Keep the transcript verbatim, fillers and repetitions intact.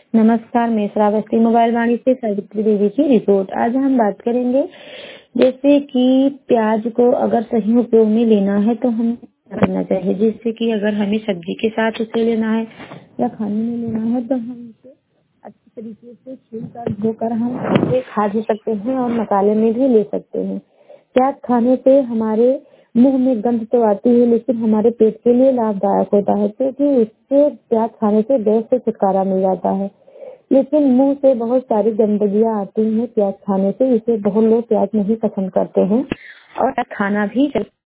नमस्कार, मैं श्रावस्ती मोबाइल वाणी से सावित्री देवी की रिपोर्ट। आज हम बात करेंगे जैसे कि प्याज को अगर सही उपयोग में लेना है तो हमें क्या करना चाहिए। जैसे कि अगर हमें सब्जी के साथ उसे लेना है या खाने में लेना है तो हम उसे अच्छी तरीके से छीलकर धोकर हम उसे खा भी सकते हैं और मसाले में भी ले सकते हैं। प्याज खाने से हमारे मुंह में गंध तो आती है लेकिन हमारे पेट के लिए लाभदायक होता है क्योंकि इससे प्याज खाने से गैस से छुटकारा मिल जाता है। लेकिन मुंह से बहुत सारी गंदगियां आती हैं प्याज खाने से, इसे बहुत लोग प्याज नहीं पसंद करते हैं और खाना भी